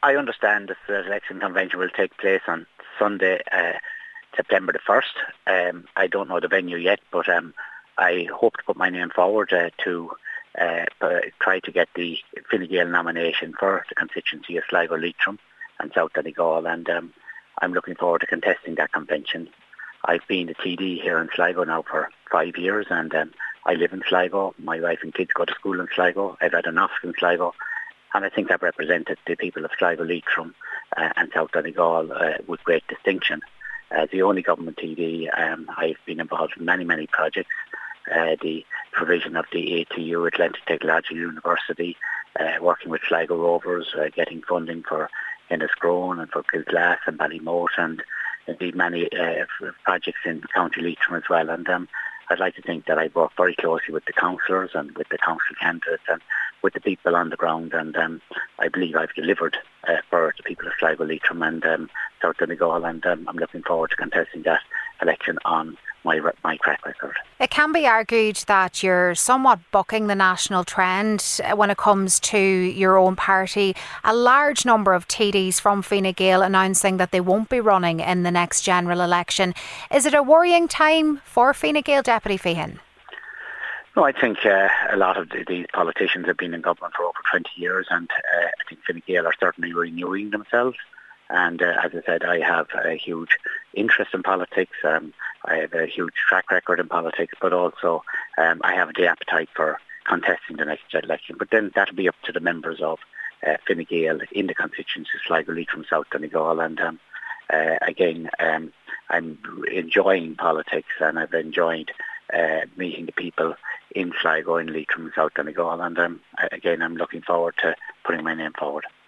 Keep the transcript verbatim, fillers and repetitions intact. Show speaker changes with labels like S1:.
S1: I understand that the election convention will take place on Sunday, uh, September the first. Um, I don't know the venue yet, but um, I hope to put my name forward uh, to uh, try to get the Fine Gael nomination for the constituency of Sligo-Leitrim and South Donegal, and um, I'm looking forward to contesting that convention. I've been the T D here in Sligo now for five years, and um, I live in Sligo. My wife and kids go to school in Sligo. I've had an office in Sligo, and I think I've represented the people of Sligo-Leitrim uh, and South Donegal uh, with great distinction. As the only government T D, um, I've been involved in many, many projects. Uh, the provision of the A T U, Atlantic Technological University, uh, working with Sligo Rovers, uh, getting funding for Enniscrone and for Kilglass and Ballymote, and indeed many uh, projects in County Leitrim as well. And um, I'd like to think that I work very closely with the councillors and with the council candidates and with the people on the ground, and um, I believe I've delivered uh, for the people of Sligo, Leitrim and um, South Donegal, and um, I'm looking forward to contesting that election on my my track record.
S2: It can be argued that you're somewhat bucking the national trend when it comes to your own party. A large number of T Ds from Fine Gael announcing that they won't be running in the next general election. Is it a worrying time for Fine Gael, Deputy Feehan?
S1: No, I think uh, a lot of the, these politicians have been in government for over twenty years, and uh, I think Fine Gael are certainly renewing themselves. And uh, as I said, I have a huge interest in politics. Um, I have a huge track record in politics, but also um, I have the appetite for contesting the next election. But then that'll be up to the members of uh, Fine Gael in the constituency, Sligo, Leitrim, South Donegal. And um, uh, again, um, I'm enjoying politics, and I've enjoyed uh, meeting the people in Sligo, in Leitrim, South Donegal. And um, again, I'm looking forward to putting my name forward.